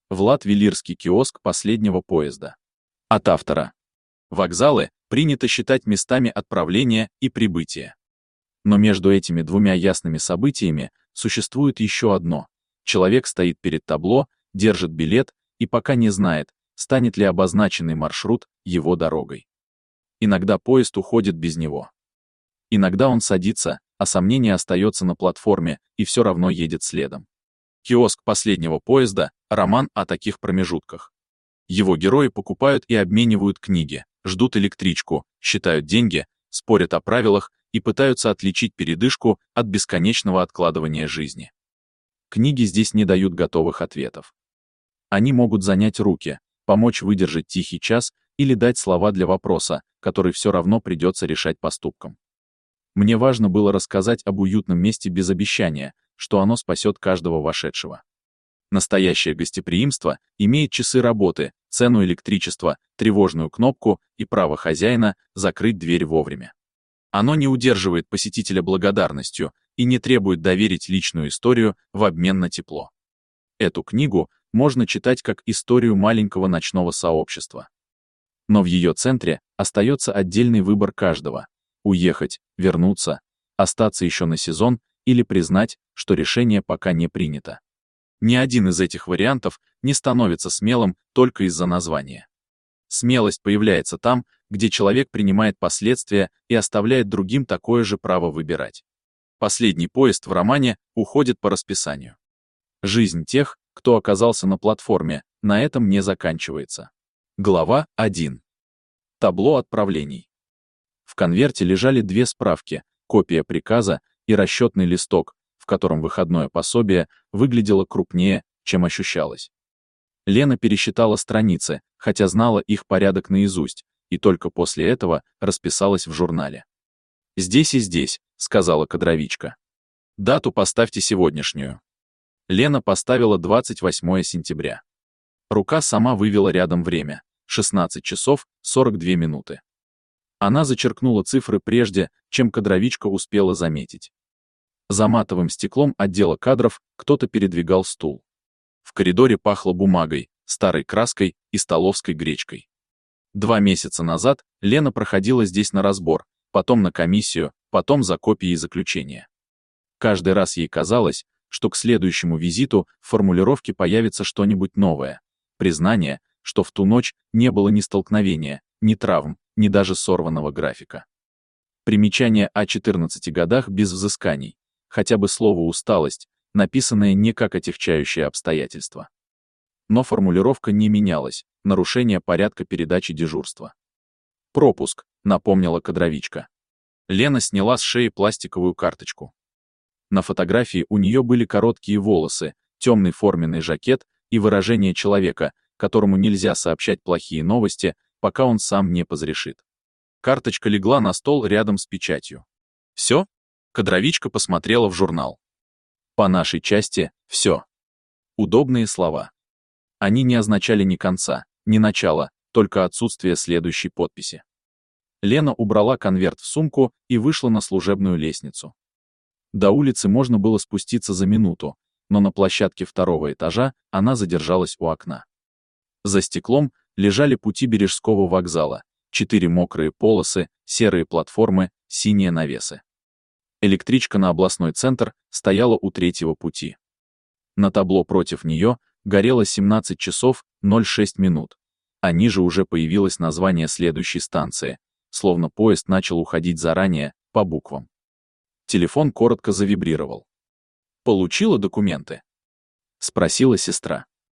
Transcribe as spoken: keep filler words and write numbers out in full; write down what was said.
Влад Велирский, киоск последнего поезда. От автора. Вокзалы принято считать местами отправления и прибытия. Но между этими двумя ясными событиями существует еще одно. Человек стоит перед табло, держит билет и пока не знает, станет ли обозначенный маршрут его дорогой. Иногда поезд уходит без него. Иногда он садится, а сомнение остается на платформе и все равно едет следом. «Киоск последнего поезда» — роман о таких промежутках. Его герои покупают и обменивают книги, ждут электричку, считают деньги, спорят о правилах и пытаются отличить передышку от бесконечного откладывания жизни. Книги здесь не дают готовых ответов. Они могут занять руки, помочь выдержать тихий час или дать слова для вопроса, который все равно придется решать поступком. Мне важно было рассказать об уютном месте без обещания, что оно спасет каждого вошедшего. Настоящее гостеприимство имеет часы работы, цену электричества, тревожную кнопку и право хозяина закрыть дверь вовремя. Оно не удерживает посетителя благодарностью и не требует доверить личную историю в обмен на тепло. Эту книгу можно читать как историю маленького ночного сообщества. Но в ее центре остается отдельный выбор каждого — уехать, вернуться, остаться еще на сезон или признать, что решение пока не принято. Ни один из этих вариантов не становится смелым только из-за названия. Смелость появляется там, где человек принимает последствия и оставляет другим такое же право выбирать. Последний поезд в романе уходит по расписанию. Жизнь тех, кто оказался на платформе, на этом не заканчивается. Глава один. Табло отправлений. В конверте лежали две справки, копия приказа и расчетный листок, в котором выходное пособие выглядело крупнее, чем ощущалось. Лена пересчитала страницы, хотя знала их порядок наизусть, и только после этого расписалась в журнале. «Здесь и здесь», — сказала кадровичка. «Дату поставьте сегодняшнюю». Лена поставила двадцать восьмое сентября. Рука сама вывела рядом время — шестнадцать часов сорок две минуты. Она зачеркнула цифры прежде, чем кадровичка успела заметить. За матовым стеклом отдела кадров кто-то передвигал стул. В коридоре пахло бумагой, старой краской и столовской гречкой. Два месяца назад Лена проходила здесь на разбор, потом на комиссию, потом за копией заключения. Каждый раз ей казалось, что к следующему визиту в формулировке появится что-нибудь новое. Признание, что в ту ночь не было ни столкновения, ни травм, ни даже сорванного графика. Примечание о четырнадцати годах без взысканий. Хотя бы слово «усталость», написанное не как отягчающее обстоятельство. Но формулировка не менялась, нарушение порядка передачи дежурства. «Пропуск», — напомнила кадровичка. Лена сняла с шеи пластиковую карточку. На фотографии у нее были короткие волосы, темный форменный жакет и выражение человека, которому нельзя сообщать плохие новости, пока он сам не позрешит. Карточка легла на стол рядом с печатью. «Все?» — кадровичка посмотрела в журнал. «По нашей части, все». Удобные слова. Они не означали ни конца, ни начала, только отсутствие следующей подписи. Лена убрала конверт в сумку и вышла на служебную лестницу. До улицы можно было спуститься за минуту, но на площадке второго этажа она задержалась у окна. За стеклом лежали пути Бережского вокзала, четыре мокрые полосы, серые платформы, синие навесы. Электричка на областной центр стояла у третьего пути. На табло против нее горело семнадцать часов ноль шесть минут, а ниже уже появилось название следующей станции, словно поезд начал уходить заранее, по буквам. Телефон коротко завибрировал. «Получила документы?» — спросила сестра.